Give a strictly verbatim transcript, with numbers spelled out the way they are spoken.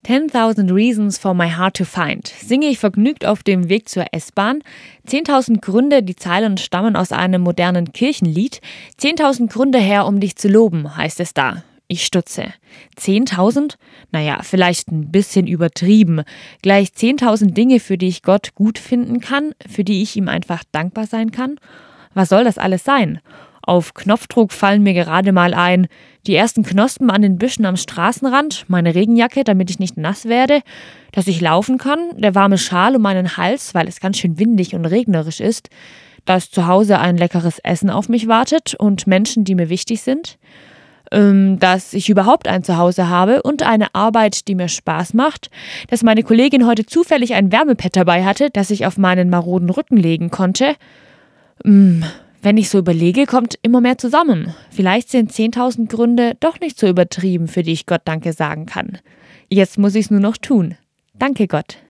Ten Thousand Reasons for My Heart to Find singe ich vergnügt auf dem Weg zur S-Bahn. Zehntausend Gründe, die Zeilen stammen aus einem modernen Kirchenlied. Zehntausend Gründe her, um dich zu loben, heißt es da. Ich stutze. Zehntausend? Naja, vielleicht ein bisschen übertrieben. Gleich zehntausend Dinge, für die ich Gott gut finden kann, für die ich ihm einfach dankbar sein kann? Was soll das alles sein? Auf Knopfdruck fallen mir gerade mal ein, die ersten Knospen an den Büschen am Straßenrand, meine Regenjacke, damit ich nicht nass werde, dass ich laufen kann, der warme Schal um meinen Hals, weil es ganz schön windig und regnerisch ist, dass zu Hause ein leckeres Essen auf mich wartet und Menschen, die mir wichtig sind, ähm, dass ich überhaupt ein Zuhause habe und eine Arbeit, die mir Spaß macht, dass meine Kollegin heute zufällig ein Wärmepad dabei hatte, das ich auf meinen maroden Rücken legen konnte. Mmh. Wenn ich so überlege, kommt immer mehr zusammen. Vielleicht sind zehntausend Gründe doch nicht so übertrieben, für die ich Gott Danke sagen kann. Jetzt muss ich es nur noch tun. Danke, Gott.